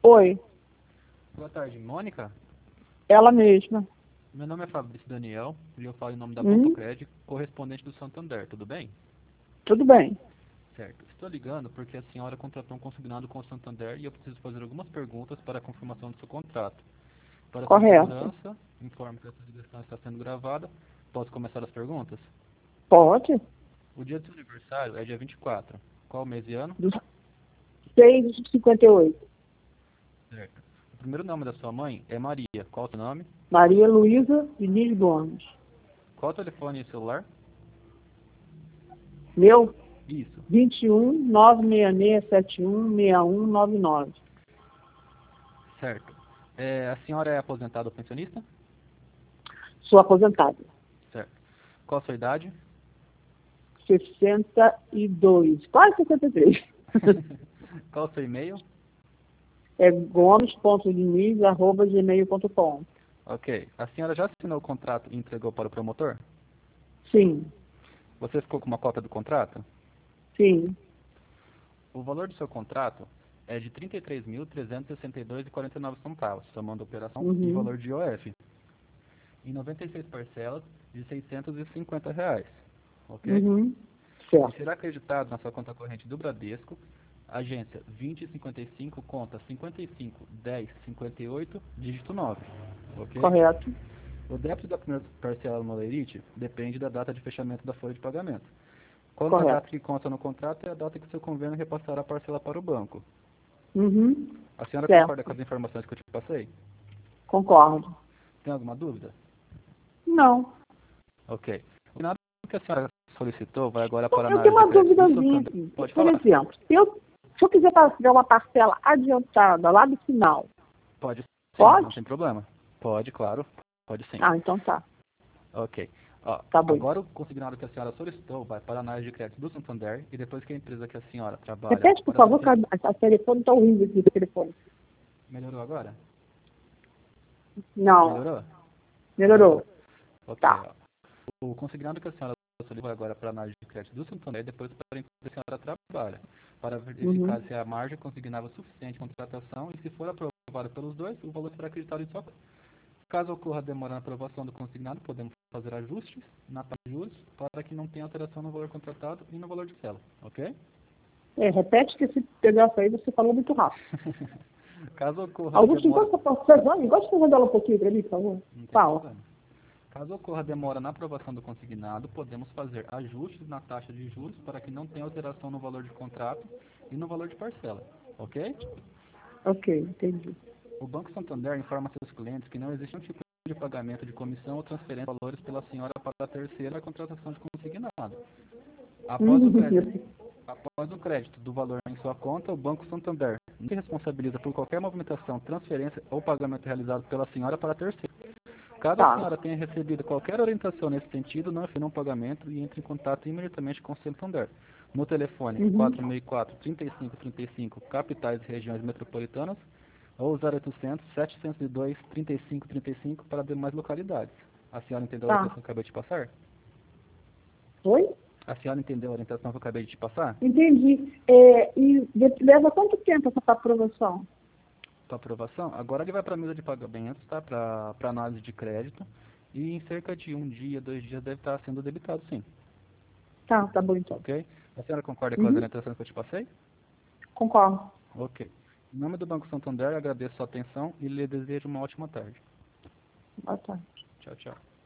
Oi, Boa tarde, Mônica. ela mesma. Meu nome é Fabrício Daniel e eu falo em nome da Hum, Pontocred, correspondente do Santander, tudo bem? tudo bem. Certo. Estou ligando porque a senhora contratou um consignado com o Santander e eu preciso fazer algumas perguntas para a confirmação do seu contrato. Para sua Correto. segurança, informe que essa ligação está sendo gravada. Posso começar as perguntas? Pode? O dia do seu aniversário é dia 24. Qual mês e ano? Do 6,58. Certo. O primeiro nome da sua mãe é Maria. Qual o seu nome? Maria Luísa Diniz Gomes. Qual o telefone e celular? Meu, Isso. 21 96671 6199. Certo. A senhora é aposentada ou pensionista? Sou aposentada. Certo. Qual a sua idade? 62, quase 63. Qual o seu e-mail? É gomes.diniz@gmail.com. Ok. A senhora já assinou o contrato e entregou para o promotor? Sim, Você ficou com uma cópia do contrato? sim. O valor do seu contrato é de R$ 33.362,49, somando a operação e Uhum, valor de IOF, em 96 parcelas de R$ 650, ok? uhum. E Certo. será acreditado na sua conta corrente do Bradesco, agência 2055, conta 551058, dígito 9, ok? Correto. O débito da primeira parcela no Lerite depende da data de fechamento da folha de pagamento. Quanto à data Correto. que consta no contrato, é a data que o seu convênio repassará a parcela para o banco. Uhum. A senhora concorda com Certo. as informações que eu te passei? Concordo. Tem alguma dúvida? Não. Ok. O nada que a senhora solicitou vai agora para a Eu tenho análise de uma crédito do duvidazinha Santander. aqui. Pode Por falar. exemplo, se eu quiser fazer uma parcela adiantada lá do final, Pode sim, não pode? tem problema. Pode, claro. Pode sim. Ah, então tá. Ok. Ó, Tá bom. agora o consignado que a senhora solicitou vai para a análise de crédito do Santander e depois que a empresa que a senhora trabalha Repete, por para favor, que a telefone está horrível aqui, o telefone. Melhorou agora? Não, Melhorou? Melhorou. melhorou. Ok, Tá. ó. O consignado que a senhora solicitou vai agora para a análise de crédito do Santander e depois para a empresa que a senhora trabalha, para verificar Uhum. se a margem consignava é suficiente de contratação e se for aprovado pelos dois, o valor será acreditado em sua conta. Caso ocorra demora na aprovação do consignado, podemos fazer ajustes na taxa de juros para que não tenha alteração no valor contratado e no valor de cela, ok? Repete que esse pedaço aí você falou muito rápido. Caso ocorra Augusto, demora... enquanto eu posso fazer, gosta de fazer ela um pouquinho para mim, por favor? Não tem Fala. problema. Caso ocorra demora na aprovação do consignado, podemos fazer ajustes na taxa de juros para que não tenha alteração no valor de contrato e no valor de parcela, ok? Ok, entendi. O Banco Santander informa seus clientes que não existe um tipo de pagamento de comissão ou transferência de valores pela senhora para a terceira na contratação de consignado. Após o crédito, após o crédito do valor em sua conta, o Banco Santander não se responsabiliza por qualquer movimentação, transferência ou pagamento realizado pela senhora para a terceira. Caso a Tá. senhora tenha recebido qualquer orientação nesse sentido, não efetue um pagamento e entre em contato imediatamente com o Santander. No telefone Uhum. 464-3535, capitais e regiões metropolitanas, ou 0800 702 3535 para demais localidades. A senhora entendeu a Tá. orientação que eu acabei de passar? Oi? A senhora entendeu a orientação que eu acabei de te passar? Entendi. E leva quanto tempo essa aprovação? Para aprovação? Agora ele vai para a mesa de pagamentos, tá? Para análise de crédito. E em cerca de um dia, 2 dias deve estar sendo debitado, sim. Tá bom então. Ok? A senhora concorda com as Uhum. orientações que eu te passei? Concordo. Ok. Em nome do Banco Santander, agradeço a sua atenção e lhe desejo uma ótima tarde. Boa tarde. Tchau, tchau.